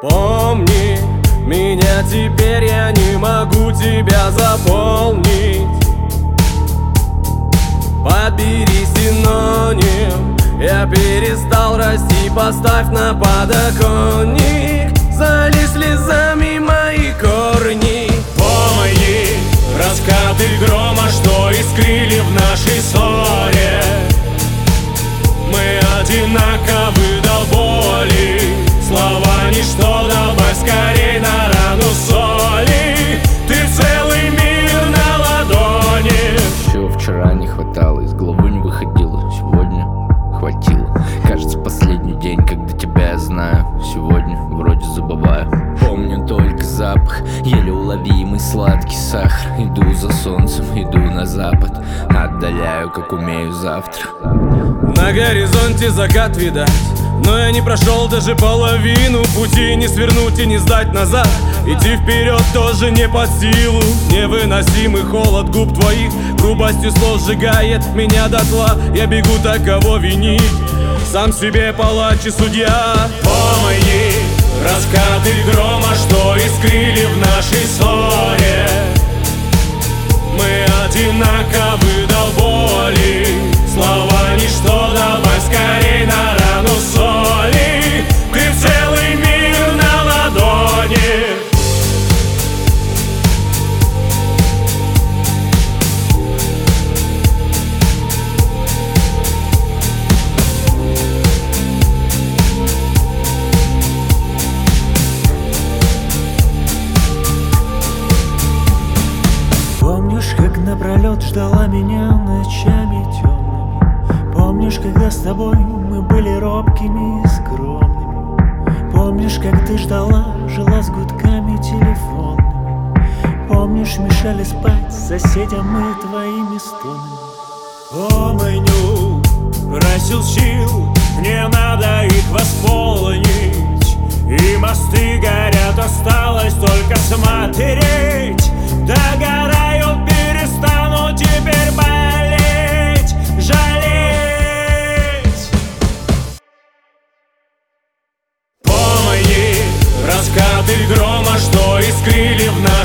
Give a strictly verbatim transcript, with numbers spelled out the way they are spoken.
Помни меня, теперь я не могу тебя заполнить. Подбери синоним. Я перестал расти, поставь на подоконник. Залей слезами мои корни. Помни раскаты грома, что искрили в нашей ссоре. Мы одинаковы до боли. Слова ничто, добавь скорей на рану соли. Ты целый мир на ладони. Еще вчера не хватало, из головы не выходило. Сегодня хватило. Кажется, последний день, когда тебя я знаю. Сегодня вроде забываю. Помню только запах, еле уловимый сладкий сахар. Иду за солнцем, иду на запад. Отдаляю, как умею, завтра. На горизонте закат видать, но я не прошел даже половину пути. Не свернуть и не сдать назад, идти вперед тоже не под силу. Невыносимый холод губ твоих грубостью слов сжигает меня дотла. Я бегу, так кого винить? Сам себе палач и судья. Помни раскаты грома, что искрили в нашей ссоре. Мы одинаковы до боли. Слова ничто, добавь скорей на рану соли. Ты целый мир на ладони. Помнишь, как напролет ждала меня ночами темными? Помнишь, когда с тобой мы были робкими и скромными? Помнишь, как ты ждала, жила с гудками телефонными? Помнишь, мешали спать соседям мы твоими стонами? Помню, просил сил, не надо их восполнить. И мосты горят, осталось только смотреть. Догорают, перестану теперь болеть, жалеть. Помни раскаты грома, что искрили в нас.